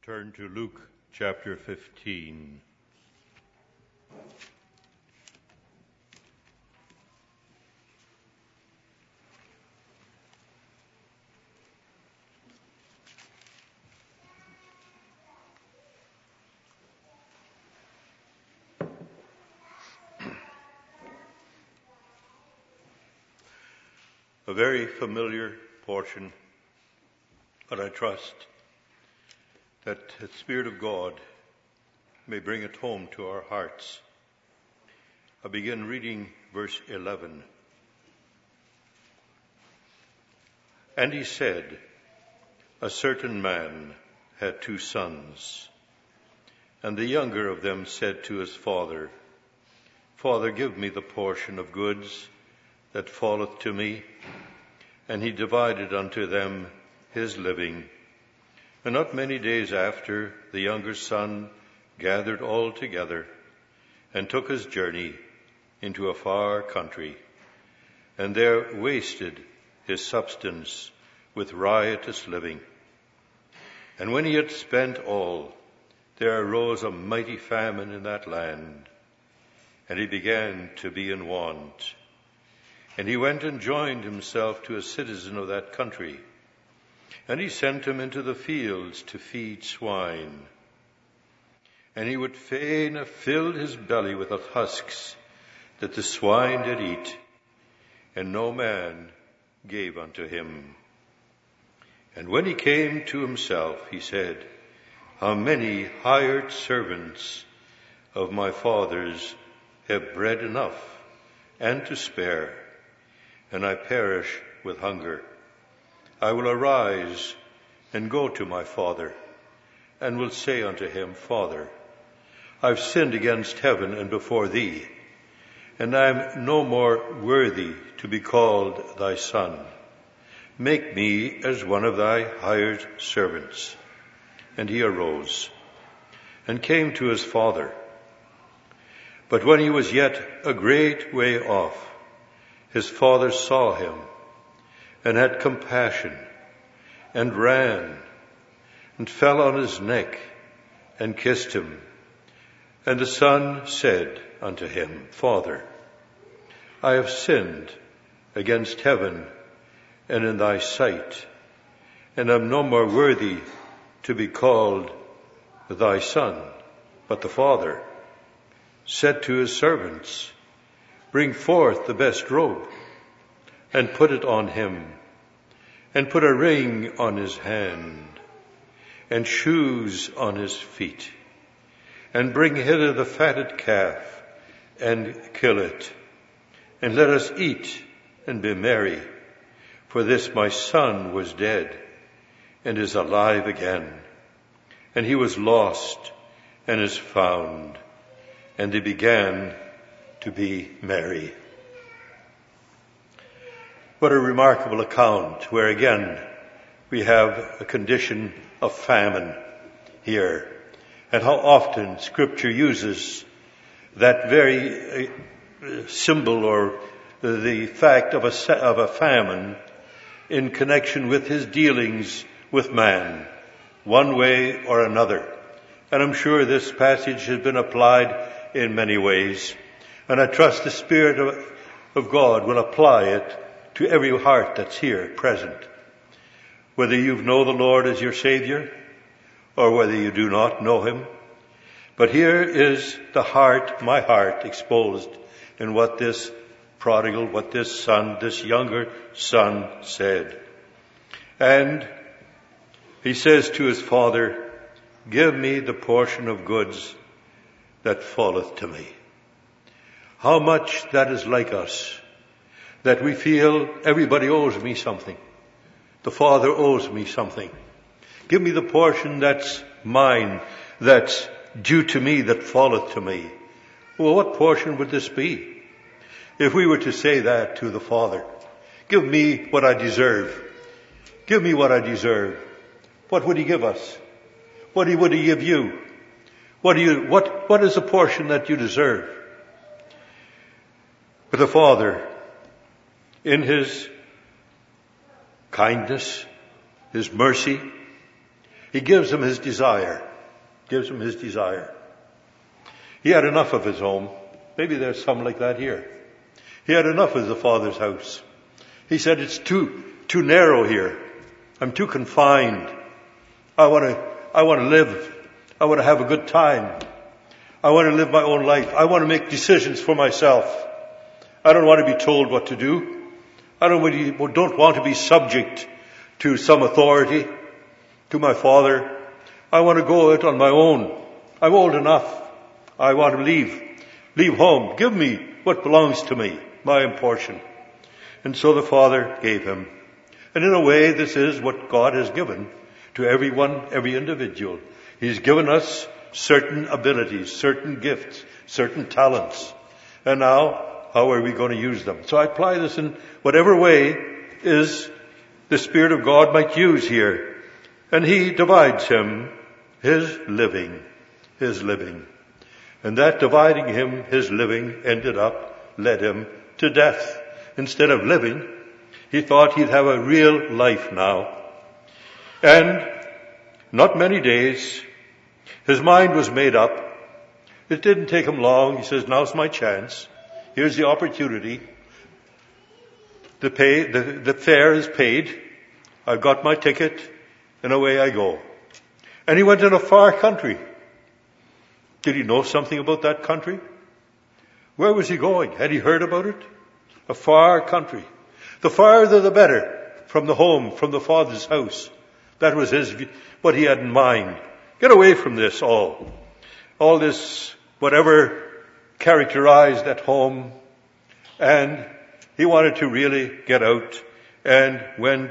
Turn to Luke chapter 15. A very familiar portion, but I trust that the Spirit of God may bring it home to our hearts. I begin reading verse 11. And he said, a certain man had 2 sons, and the younger of them said to his father, Father, give me the portion of goods that falleth to me. And he divided unto them his living. And not many days after, the younger son gathered all together, and took his journey into a far country, and there wasted his substance with riotous living. And when he had spent all, there arose a mighty famine in that land, and he began to be in want. And he went and joined himself to a citizen of that country, and he sent him into the fields to feed swine. And he would fain have filled his belly with the husks that the swine did eat, and no man gave unto him. And when he came to himself, he said, how many hired servants of my father's have bread enough and to spare, and I perish with hunger. I will arise and go to my father, and will say unto him, Father, I've sinned against heaven and before thee, and I am no more worthy to be called thy son. Make me as one of thy hired servants. And he arose and came to his father. But when he was yet a great way off, his father saw him, and had compassion, and ran, and fell on his neck, and kissed him. And the son said unto him, Father, I have sinned against heaven and in thy sight, and am no more worthy to be called thy son. But the father said to his servants, Bring forth the best robe, and put it on him, and put a ring on his hand, and shoes on his feet, and bring hither the fatted calf, and kill it, and let us eat and be merry. For this my son was dead, and is alive again, and he was lost, and is found. And they began to be merry. What a remarkable account, where again we have a condition of famine here, and how often Scripture uses that very symbol or the fact of a famine in connection with his dealings with man, one way or another. And I'm sure this passage has been applied in many ways, and I trust the Spirit of God will apply it to every heart that's here present, whether you know the Lord as your Savior or whether you do not know him. But here is the heart, my heart, exposed in what this prodigal, what this son, this younger son said. And he says to his father, give me the portion of goods that falleth to me. How much that is like us, that we feel everybody owes me something. The Father owes me something. Give me the portion that's mine, that's due to me, that falleth to me. Well, what portion would this be? If we were to say that to the Father, give me what I deserve. Give me what I deserve. What would he give us? What would he give you? What is the portion that you deserve? But the Father, in his kindness, his mercy, He gives him his desire. Gives him his desire. He had enough of his home. Maybe there's some like that here. He had enough of the Father's house. He said, it's too narrow here. I'm too confined. I want to live. I want to have a good time. I want to live my own life. I want to make decisions for myself. I don't want to be told what to do. I don't want to be subject to some authority, to my father. I want to go out on my own. I'm old enough. I want to leave home. Give me what belongs to me, my portion. And so the Father gave him. And in a way, this is what God has given to everyone, every individual. He's given us certain abilities, certain gifts, certain talents. And now, how are we going to use them? So I apply this in whatever way is the Spirit of God might use here. And he divides him his living. And that dividing him his living led him to death. Instead of living, he thought he'd have a real life now. And not many days, his mind was made up. It didn't take him long. He says, now's my chance. Here's the opportunity. The fare is paid. I've got my ticket, and away I go. And he went in a far country. Did he know something about that country? Where was he going? Had he heard about it? A far country. The farther the better from the home, from the Father's house. That was what he had in mind. Get away from this all this, whatever characterized at home. And he wanted to really get out and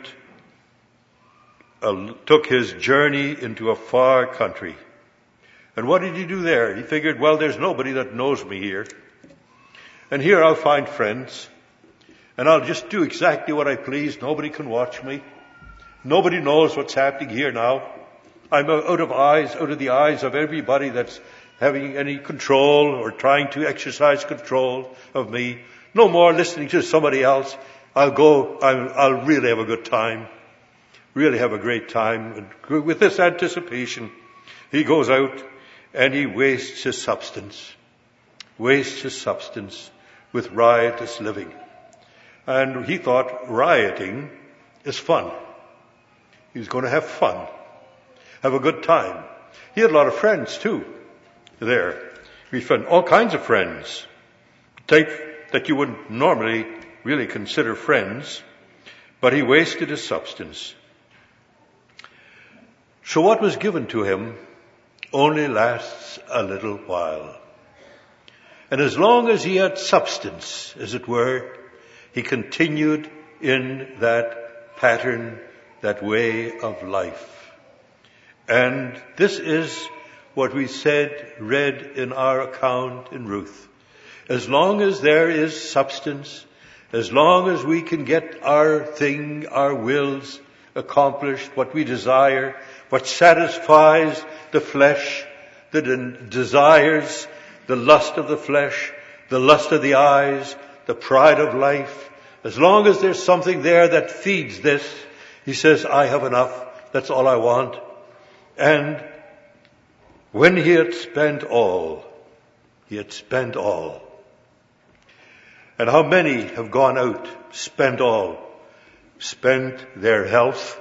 took his journey into a far country. And what did he do there? He figured, well, there's nobody that knows me here. And here I'll find friends. And I'll just do exactly what I please. Nobody can watch me. Nobody knows what's happening here now. I'm out of the eyes of everybody that's having any control or trying to exercise control of me. No more listening to somebody else. I'll really have a good time. Really have a great time. And with this anticipation, he goes out and he wastes his substance with riotous living. And he thought rioting is fun. He was going to have fun, have a good time. He had a lot of friends too there. He found all kinds of friends, type that you wouldn't normally really consider friends, but he wasted his substance. So what was given to him only lasts a little while. And as long as he had substance, as it were, he continued in that pattern, that way of life. And this is what we read in our account in Ruth. As long as there is substance, as long as we can get our wills accomplished, what we desire, what satisfies the flesh, the desires, the lust of the flesh, the lust of the eyes, the pride of life, as long as there's something there that feeds this, he says, I have enough. That's all I want. And when he had spent all. And how many have gone out, spent all, spent their health,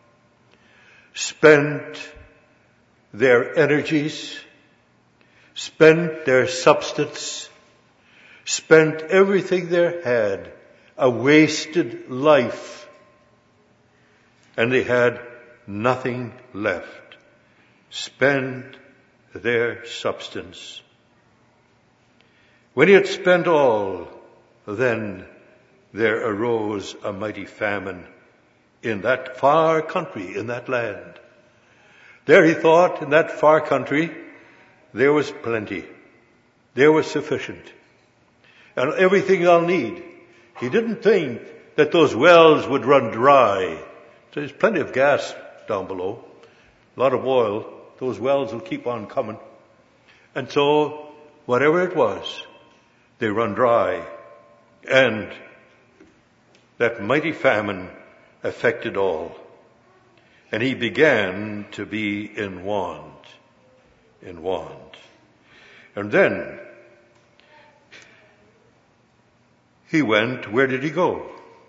spent their energies, spent their substance, spent everything they had, a wasted life, and they had nothing left. Spent their substance. When he had spent all, then there arose a mighty famine in that far country, in that land. There he thought, in that far country, there was plenty. There was sufficient. And everything I'll need. He didn't think that those wells would run dry. So there's plenty of gas down below. A lot of oil. Those wells will keep on coming. And so, whatever it was, they run dry. And that mighty famine affected all. and he began to be in want. And then he went, where did he go?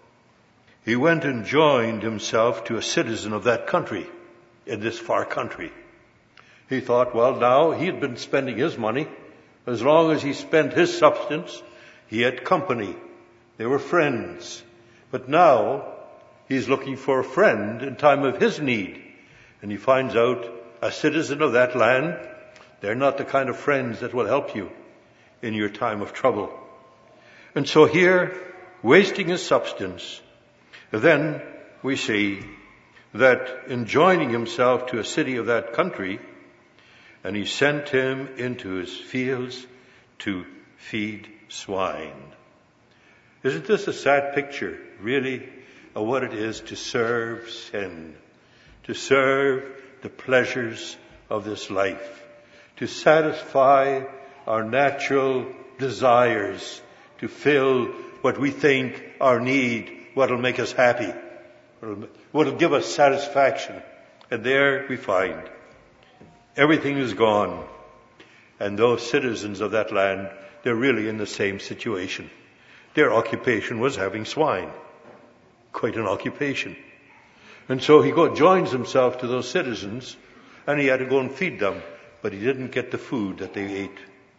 He went and joined himself to a citizen of that country, in this far country. He thought, well, now he had been spending his money. As long as he spent his substance, he had company. They were friends. But now he's looking for a friend in time of his need. And he finds out a citizen of that land, they're not the kind of friends that will help you in your time of trouble. And so here, wasting his substance, then we see that in joining himself to a city of that country, and he sent him into his fields to feed swine. Isn't this a sad picture, really, of what it is to serve sin, to serve the pleasures of this life, to satisfy our natural desires, to fill what we think our need, what will make us happy, what will give us satisfaction. And there we find everything is gone. And those citizens of that land, they're really in the same situation. Their occupation was having swine. Quite an occupation. And so he joins himself to those citizens, and he had to go and feed them. But he didn't get the food that they ate.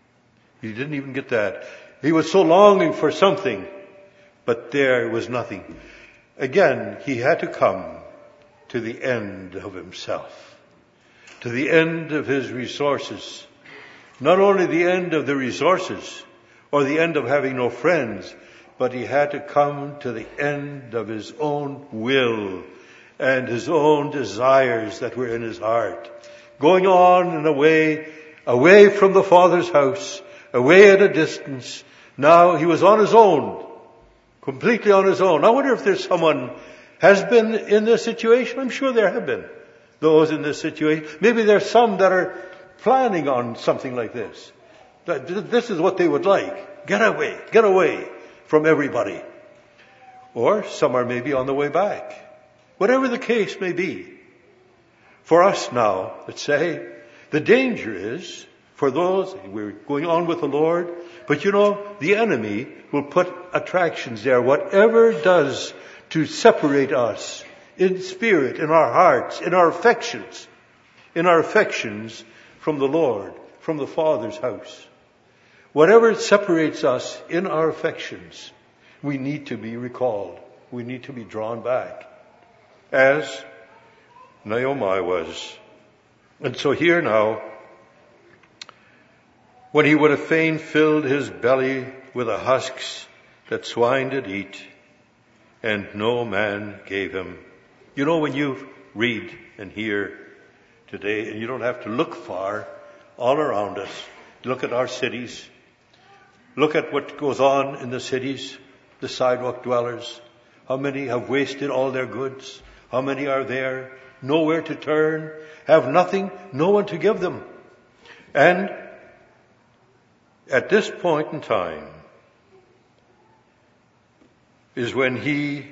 He didn't even get that. He was so longing for something, but there was nothing. Again, he had to come to the end of himself, to the end of his resources. Not only the end of the resources, or the end of having no friends, but he had to come to the end of his own will and his own desires that were in his heart. Going on and away from the Father's house, away at a distance. Now he was on his own, completely on his own. I wonder if there's someone has been in this situation. I'm sure there have been those in this situation. Maybe there's some that are planning on something like this. This is what they would like. Get away from everybody. Or some are maybe on the way back. Whatever the case may be. For us now, let's say, the danger is, for those, we're going on with the Lord, but the enemy will put attractions there, whatever does to separate us in spirit, in our hearts, in our affections from the Lord, from the Father's house. Whatever separates us in our affections, we need to be recalled. We need to be drawn back. As Naomi was. And so here now, when he would have fain filled his belly with the husks that swine did eat, and no man gave him. When you read and hear today, and you don't have to look far, all around us, look at our cities, look at what goes on in the cities, the sidewalk dwellers, how many have wasted all their goods, how many are there, nowhere to turn, have nothing, no one to give them. And at this point in time is when he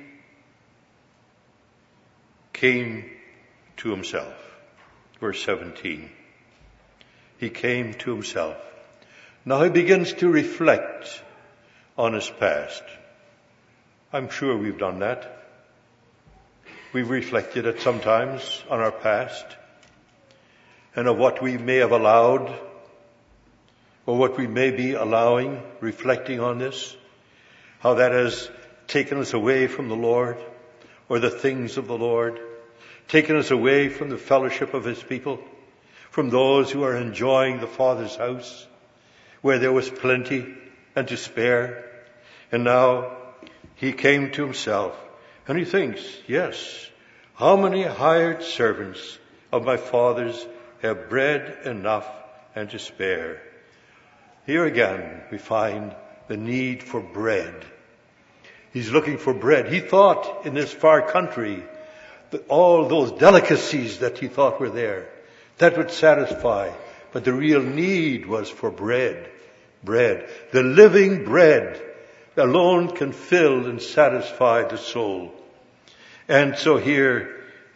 came to himself. Verse 17. He came to himself. Now he begins to reflect on his past. I'm sure we've done that. We've reflected at sometimes on our past and of what we may have allowed or what we may be allowing, reflecting on this, how that has taken us away from the Lord or the things of the Lord, taken us away from the fellowship of his people, from those who are enjoying the Father's house, where there was plenty and to spare. And now he came to himself and he thinks, yes, how many hired servants of my father's have bread enough and to spare? Here again we find the need for bread. He's looking for bread. He thought in this far country that all those delicacies that he thought were there, that would satisfy. But the real need was for bread. Bread. The living bread alone can fill and satisfy the soul. And so here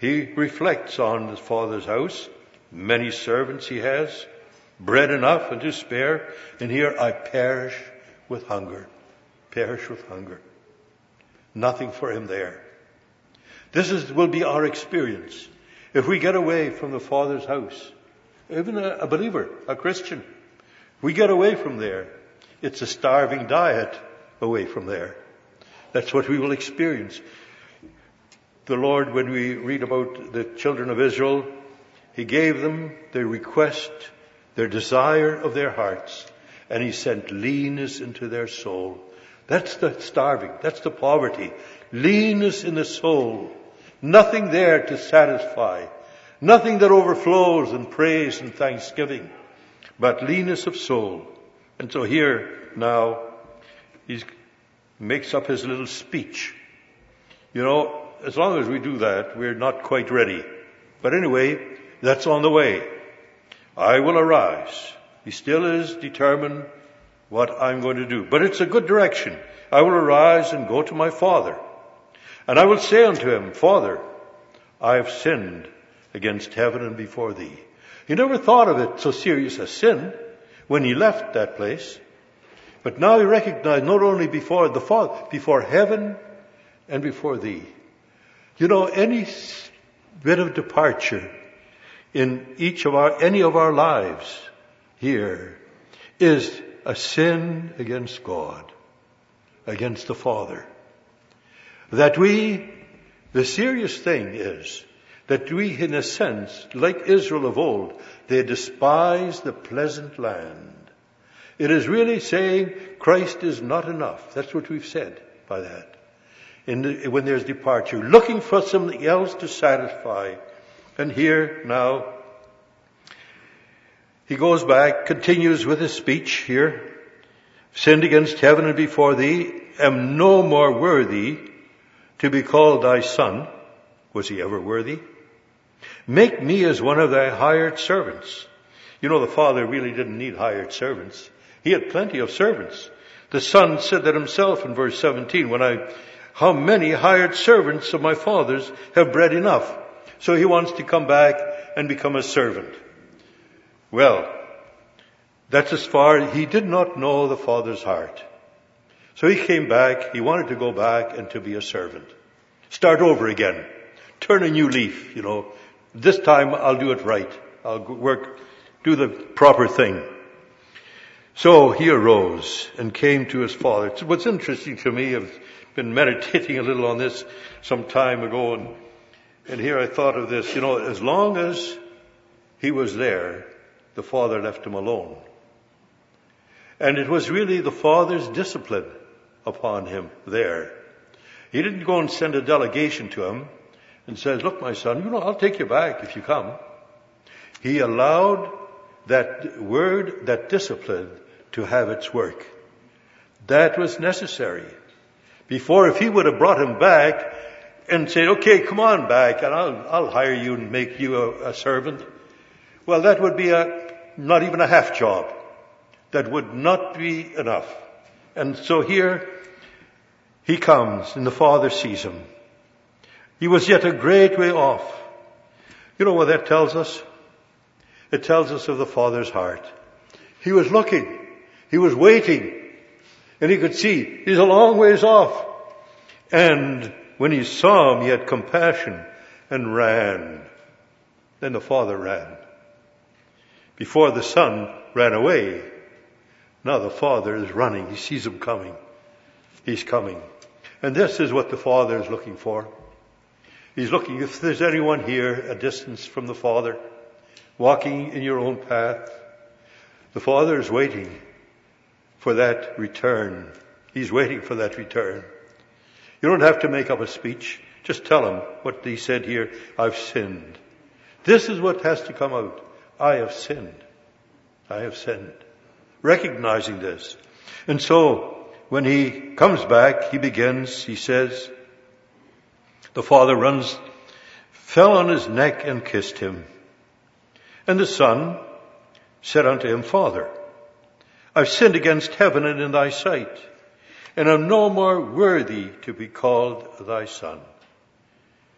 he reflects on his father's house. Many servants he has, bread enough and to spare. And here I perish with hunger. Perish with hunger. Nothing for him there. Will be our experience. If we get away from the Father's house, even a believer, a Christian, we get away from there. It's a starving diet away from there. That's what we will experience. The Lord, when we read about the children of Israel, He gave them their request, their desire of their hearts, and He sent leanness into their soul. That's the starving. That's the poverty. Leanness in the soul. Nothing there to satisfy. Nothing that overflows in praise and thanksgiving. But leanness of soul. And so here now, he makes up his little speech. As long as we do that, we're not quite ready. But anyway, that's on the way. I will arise. He still is determined what I'm going to do. But it's a good direction. I will arise and go to my father. And I will say unto him, Father, I have sinned against heaven and before thee. He never thought of it so serious as sin when he left that place. But now he recognized not only before the Father, before heaven and before thee. Any bit of departure in any of our lives here is a sin against God, against the Father. The serious thing is that we, in a sense, like Israel of old, they despise the pleasant land. It is really saying Christ is not enough. That's what we've said by that. When there's departure, looking for something else to satisfy. And here now, he goes back, continues with his speech here. Sinned against heaven and before thee, am no more worthy to be called thy son. Was he ever worthy? Make me as one of thy hired servants. The father really didn't need hired servants. He had plenty of servants. The son said that himself in verse 17, how many hired servants of my father's have bread enough? So he wants to come back and become a servant. Well, that's as far. He did not know the Father's heart. So he came back. He wanted to go back and to be a servant. Start over again. Turn a new leaf, This time I'll do it right. I'll do the proper thing. So he arose and came to his father. What's interesting to me, I've been meditating a little on this some time ago, and here I thought of this, as long as he was there, the father left him alone. And it was really the father's discipline upon him there. He didn't go and send a delegation to him and says, look, my son, I'll take you back if you come. He allowed that word, that discipline, to have its work. That was necessary. Before, if he would have brought him back and said, okay, come on back and I'll hire you and make you a servant. Well, that would be not even a half job. That would not be enough. And so here he comes and the father sees him. He was yet a great way off. You know what that tells us? It tells us of the father's heart. He was looking. He was waiting. And he could see he's a long ways off. And when he saw him, he had compassion and ran. Then the father ran. Before the son ran away, now the father is running. He sees him coming. He's coming. And this is what the father is looking for. He's looking, if there's anyone here a distance from the Father, walking in your own path, the Father is waiting for that return. He's waiting for that return. You don't have to make up a speech. Just tell him what he said here. I've sinned. This is what has to come out. I have sinned. I have sinned. Recognizing this. And so, when he comes back, he says, the father fell on his neck and kissed him. And the son said unto him, Father, I've sinned against heaven and in thy sight, and am no more worthy to be called thy son.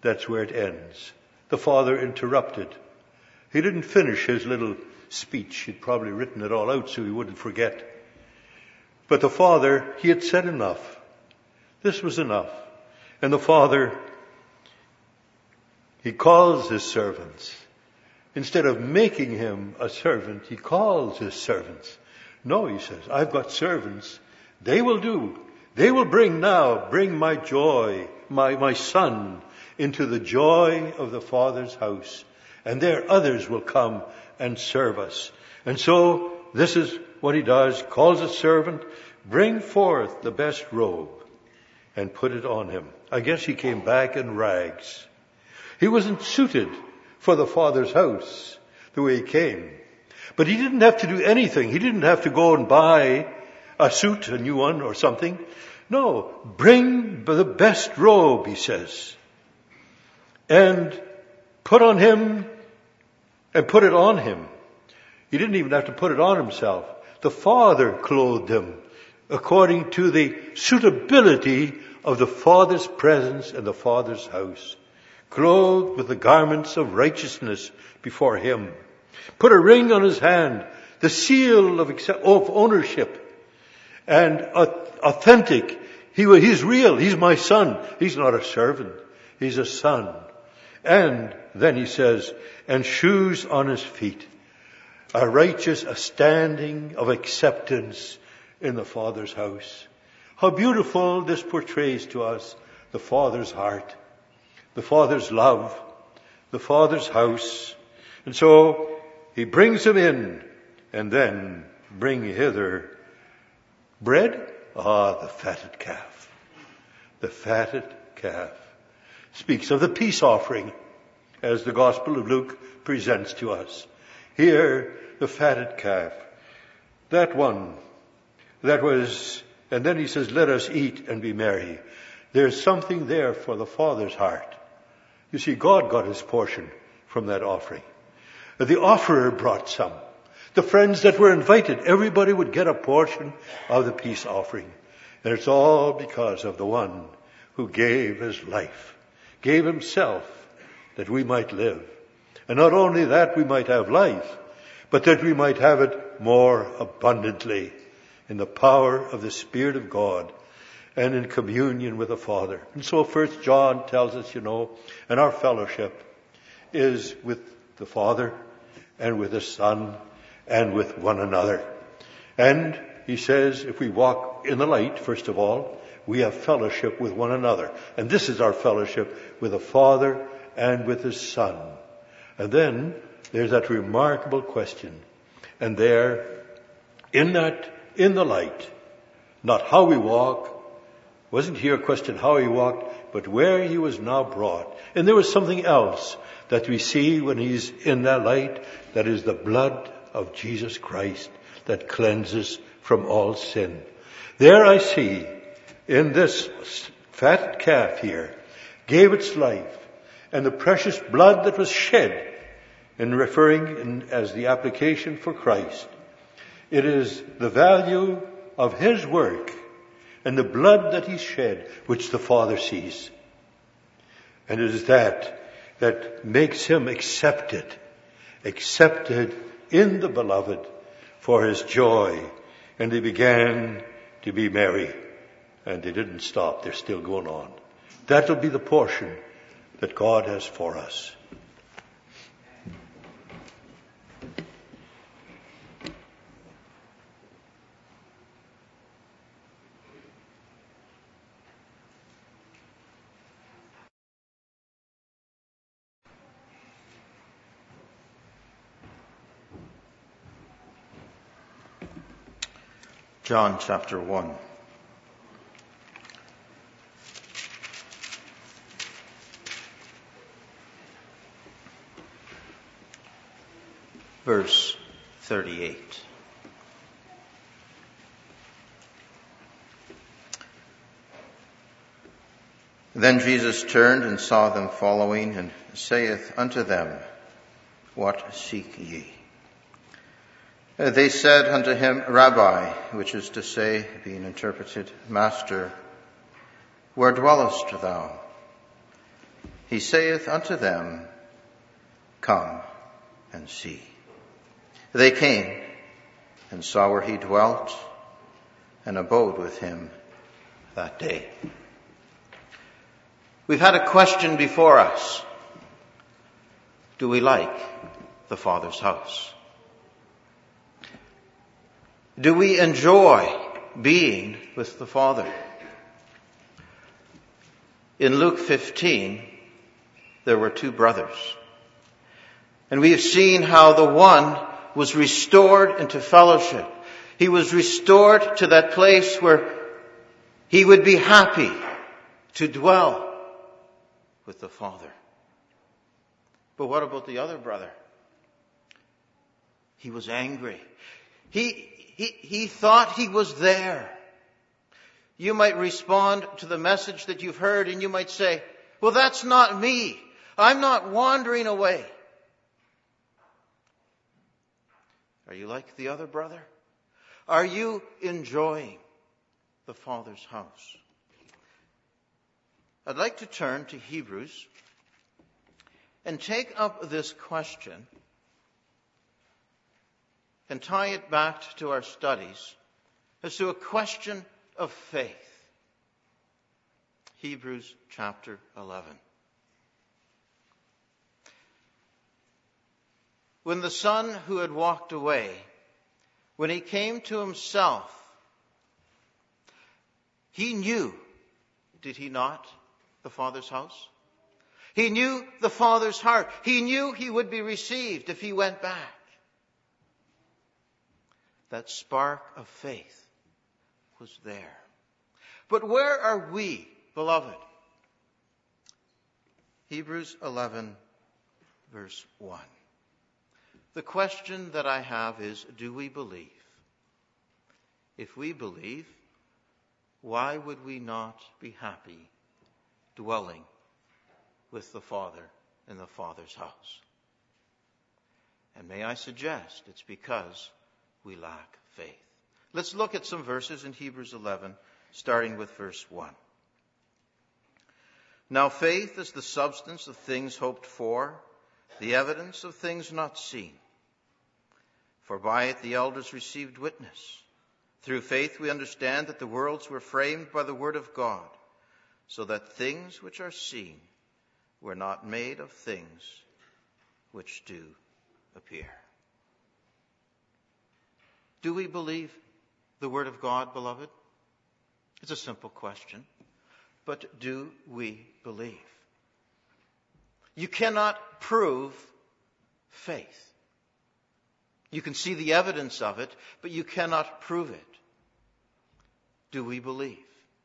That's where it ends. The father interrupted. He didn't finish his little speech. He'd probably written it all out so he wouldn't forget. But the father, he had said enough. This was enough. And the father, he calls his servants. Instead of making him a servant, he calls his servants. No, he says, I've got servants. They will do. They will bring my joy, my son, into the joy of the Father's house. And there others will come and serve us. And so this is what he does. Calls a servant, bring forth the best robe and put it on him. I guess he came back in rags. He wasn't suited for the Father's house the way he came. But he didn't have to do anything. He didn't have to go and buy a suit, a new one or something. No, bring the best robe, he says, and put on him and put it on him. He didn't even have to put it on himself. The Father clothed him according to the suitability of the Father's presence in the Father's house. Clothed with the garments of righteousness before him. Put a ring on his hand, the seal of ownership. And authentic. He's real. He's my son. He's not a servant. He's a son. And then he says, and shoes on his feet. A standing of acceptance in the Father's house. How beautiful this portrays to us the Father's heart, the Father's love, the Father's house. And so he brings him in, and then bring hither bread? The fatted calf. The fatted calf speaks of the peace offering as the Gospel of Luke presents to us. Here, the fatted calf. That one, and then he says, let us eat and be merry. There's something there for the Father's heart. You see, God got his portion from that offering. The offerer brought some. The friends that were invited, everybody would get a portion of the peace offering. And it's all because of the one who gave his life, gave himself that we might live. And not only that we might have life, but that we might have it more abundantly in the power of the Spirit of God and in communion with the Father. And so 1 John tells us, and our fellowship is with the Father and with the Son and with one another. And he says, if we walk in the light, first of all, we have fellowship with one another. And this is our fellowship with the Father and with his Son. And then there's that remarkable question. And there, in the light, not how we walk, wasn't here a question how he walked, but where he was now brought. And there was something else that we see when he's in that light, that is the blood of Jesus Christ that cleanses from all sin. There I see, in this fat calf here, gave its life, and the precious blood that was shed, in referring as the application for Christ. It is the value of his work and the blood that he shed, which the Father sees. And it is that makes him accepted in the Beloved for his joy. And they began to be merry. And they didn't stop. They're still going on. That'll be the portion that God has for us. John chapter 1. Verse 38. Then Jesus turned and saw them following, and saith unto them, What seek ye? They said unto him, Rabbi, which is to say, being interpreted, Master, where dwellest thou? he saith unto them, Come and see. They came and saw where he dwelt, and abode with him that day. We've had a question before us. Do we like the Father's house? Do we enjoy being with the Father? In Luke 15, there were two brothers. And we have seen how the one was restored into fellowship. He was restored to that place where he would be happy to dwell with the Father. But what about the other brother? He was angry. He thought he was there. You might respond to the message that you've heard and you might say, well, that's not me. I'm not wandering away. Are you like the other brother? Are you enjoying the Father's house? I'd like to turn to Hebrews and take up this question and tie it back to our studies as to a question of faith. Hebrews chapter 11. When the son who had walked away, when he came to himself, he knew, did he not, the Father's house? He knew the Father's heart. He knew he would be received if he went back. That spark of faith was there. But where are we, beloved? Hebrews 11, verse 1. The question that I have is, do we believe? If we believe, why would we not be happy dwelling with the Father in the Father's house? And may I suggest it's because we lack faith. Let's look at some verses in Hebrews 11, starting with verse 1. Now faith is the substance of things hoped for, the evidence of things not seen. For by it the elders received witness. Through faith we understand that the worlds were framed by the word of God, so that things which are seen were not made of things which do appear. Do we believe the word of God, beloved? It's a simple question. But do we believe? You cannot prove faith. You can see the evidence of it, but you cannot prove it. Do we believe?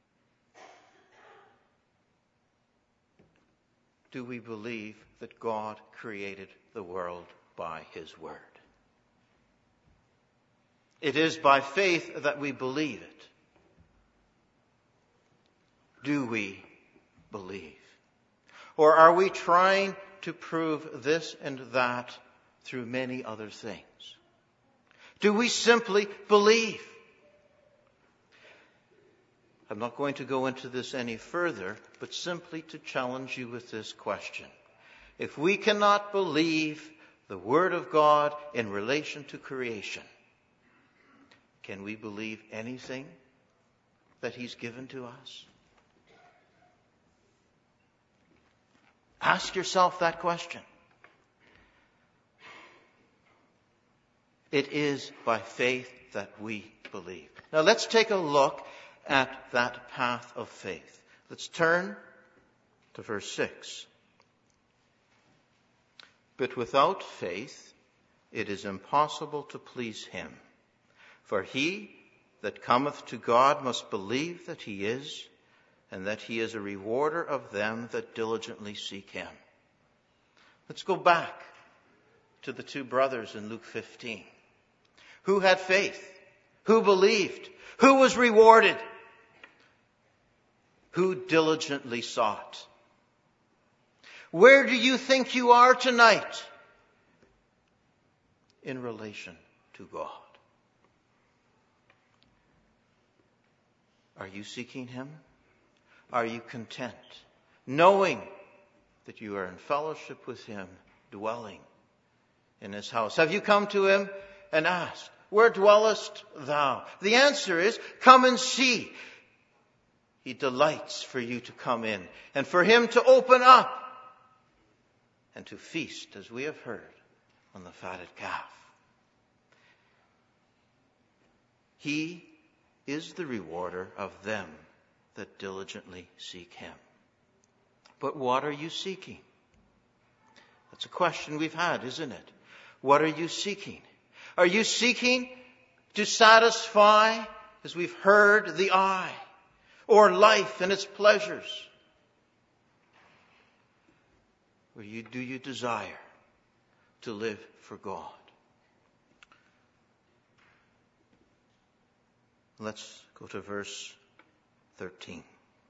Do we believe that God created the world by his word? It is by faith that we believe it. Do we believe? Or are we trying to prove this and that through many other things? Do we simply believe? I'm not going to go into this any further, but simply to challenge you with this question. If we cannot believe the Word of God in relation to creation, can we believe anything that He's given to us? Ask yourself that question. It is by faith that we believe. Now let's take a look at that path of faith. Let's turn to verse 6. But without faith it is impossible to please him. For he that cometh to God must believe that he is, and that he is a rewarder of them that diligently seek him. Let's go back to the two brothers in Luke 15. Who had faith? Who believed? Who was rewarded? Who diligently sought? Where do you think you are tonight in relation to God? Are you seeking him? Are you content, knowing that you are in fellowship with him, dwelling in his house? Have you come to him and asked, where dwellest thou? The answer is, come and see. He delights for you to come in and for him to open up and to feast, as we have heard, on the fatted calf. He is the rewarder of them that diligently seek him. But what are you seeking? That's a question we've had, isn't it? What are you seeking? Are you seeking to satisfy, as we've heard, the eye, or life and its pleasures? Or do you desire to live for God? Let's go to verse 13.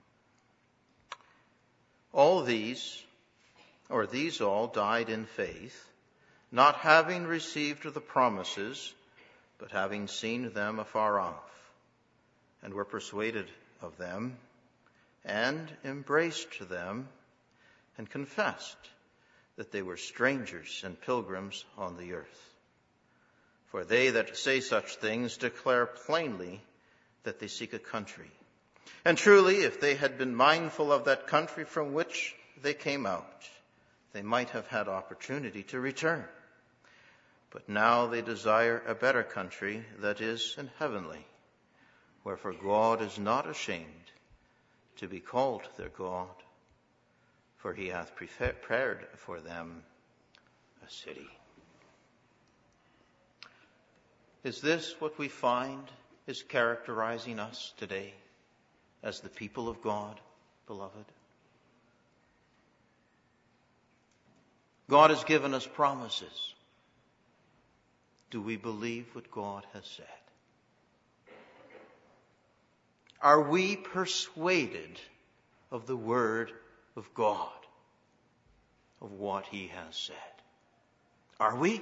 These all died in faith, not having received the promises, but having seen them afar off, and were persuaded of them, and embraced them, and confessed that they were strangers and pilgrims on the earth. For they that say such things declare plainly that they seek a country. And truly, if they had been mindful of that country from which they came out, they might have had opportunity to return. But now they desire a better country, that is, an heavenly. Wherefore God is not ashamed to be called their God, for he hath prepared for them a city. Is this what we find is characterizing us today as the people of God, beloved? God has given us promises. Do we believe what God has said? Are we persuaded of the word of God, of what he has said? Are we?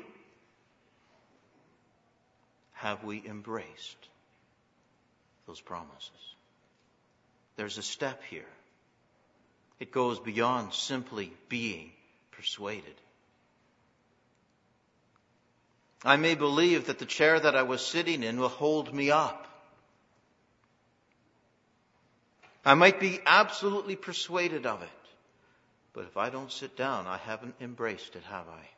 Have we embraced those promises? There's a step here. It goes beyond simply being persuaded. I may believe that the chair that I was sitting in will hold me up. I might be absolutely persuaded of it. But if I don't sit down, I haven't embraced it, have I?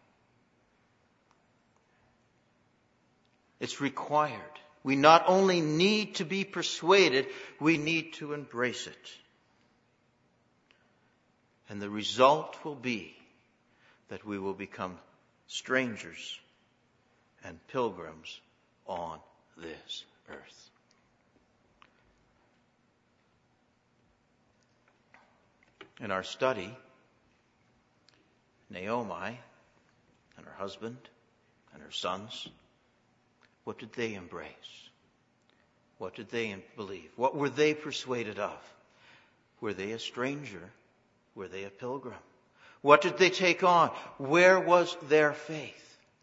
It's required. We not only need to be persuaded, we need to embrace it. And the result will be that we will become strangers and pilgrims on this earth. In our study, Naomi and her husband and her sons, what did they embrace? What did they believe? What were they persuaded of? Were they a stranger? Were they a pilgrim? What did they take on? Where was their faith?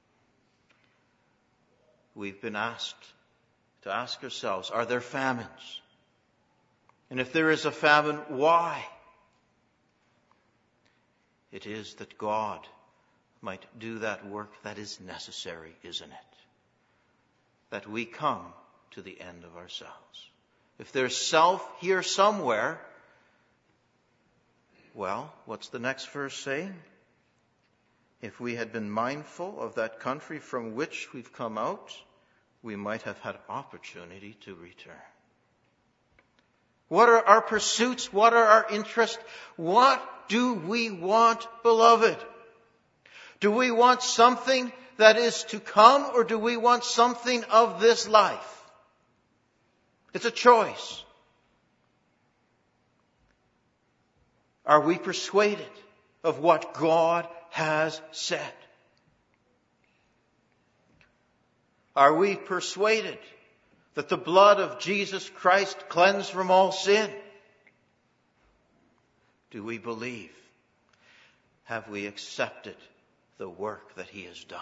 We've been asked to ask ourselves, are there famines? And if there is a famine, why? It is that God might do that work that is necessary, isn't it? That we come to the end of ourselves. If there's self here somewhere, well, what's the next verse saying? If we had been mindful of that country from which we've come out, we might have had opportunity to return. What are our pursuits? What are our interests? What do we want, beloved? Do we want something that is to come, or do we want something of this life? It's a choice. Are we persuaded of what God has said? Are we persuaded that the blood of Jesus Christ cleansed from all sin? Do we believe? Have we accepted the work that he has done?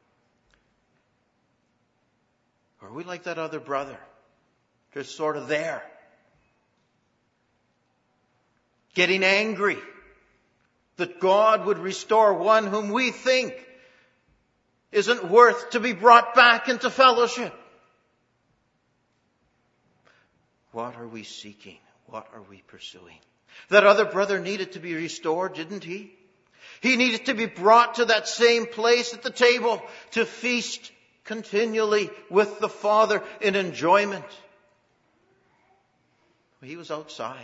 Or are we like that other brother, just sort of there, getting angry that God would restore one whom we think isn't worth to be brought back into fellowship. What are we seeking? What are we pursuing? That other brother needed to be restored, didn't he? He needed to be brought to that same place at the table to feast continually with the Father in enjoyment. He was outside.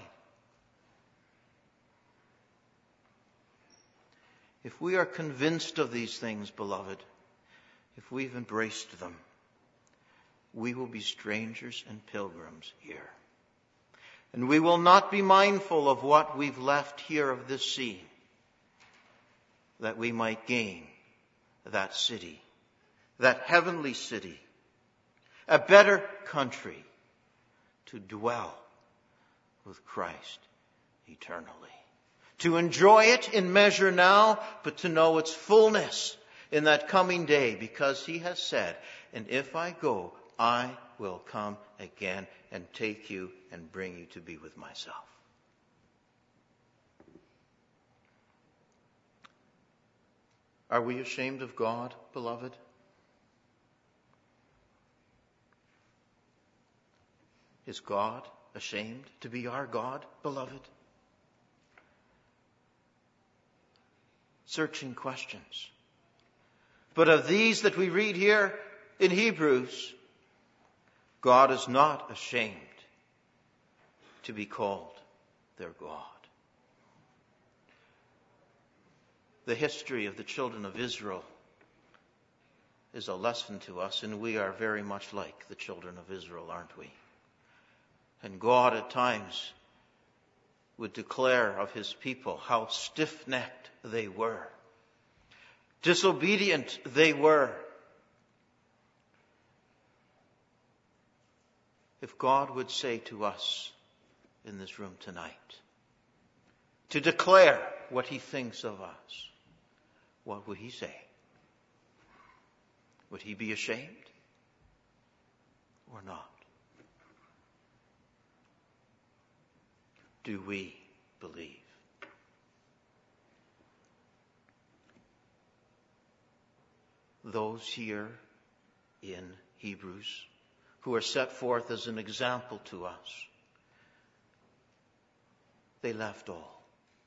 If we are convinced of these things, beloved, if we've embraced them, we will be strangers and pilgrims here. And we will not be mindful of what we've left here of this scene, that we might gain that city, that heavenly city, a better country to dwell with Christ eternally. To enjoy it in measure now, but to know its fullness in that coming day, because he has said, and if I go, I will come again and take you and bring you to be with myself. Are we ashamed of God, beloved? Is God ashamed to be our God, beloved? Searching questions. But of these that we read here in Hebrews, God is not ashamed to be called their God. The history of the children of Israel is a lesson to us, and we are very much like the children of Israel, aren't we? And God at times would declare of his people how stiff-necked they were, disobedient they were. If God would say to us in this room tonight, to declare what he thinks of us, what would he say? Would he be ashamed or not? Do we believe? Those here in Hebrews who are set forth as an example to us, they left all.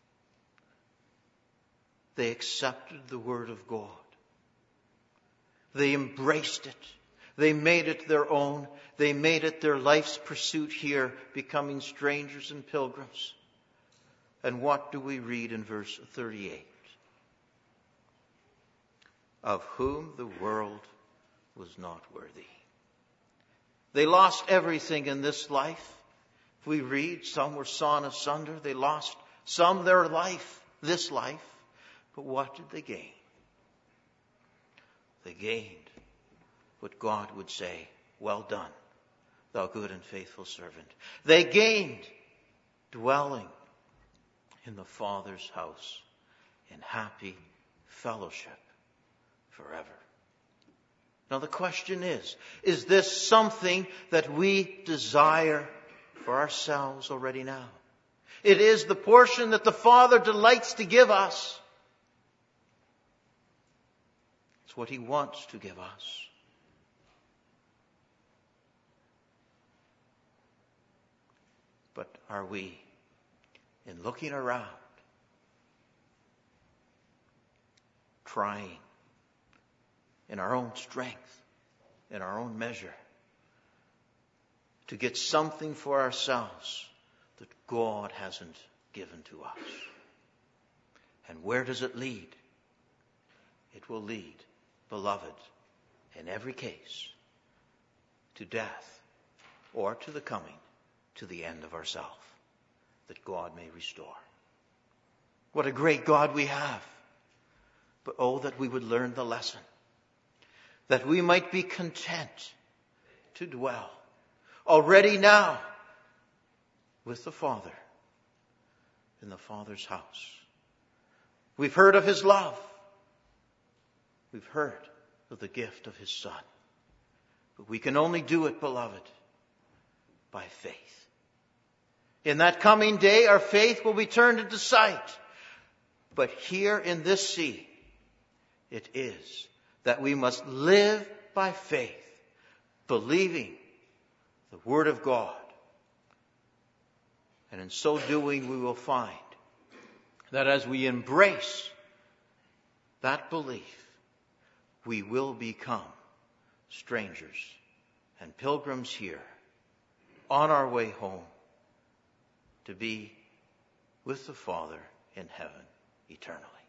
They accepted the Word of God. They embraced it. They made it their own. They made it their life's pursuit here, becoming strangers and pilgrims. And what do we read in verse 38? Of whom the world was not worthy. They lost everything in this life. If we read, some were sawn asunder. They lost some their life, this life. But what did they gain? They gained what God would say, well done, thou good and faithful servant. They gained dwelling in the Father's house in happy fellowship forever. Now the question is this something that we desire for ourselves already now? It is the portion that the Father delights to give us. It's what he wants to give us. But are we, in looking around, trying in our own strength, in our own measure, to get something for ourselves that God hasn't given to us? And where does it lead? It will lead, beloved, in every case, to death or to the coming, to the end of ourself, that God may restore. What a great God we have. But oh, that we would learn the lesson, that we might be content to dwell already now with the Father in the Father's house. We've heard of his love. We've heard of the gift of his Son. But we can only do it, beloved, by faith. In that coming day, our faith will be turned into sight. But here in this sea, it is that we must live by faith, believing the Word of God. And in so doing, we will find that as we embrace that belief, we will become strangers and pilgrims here on our way home to be with the Father in heaven eternally.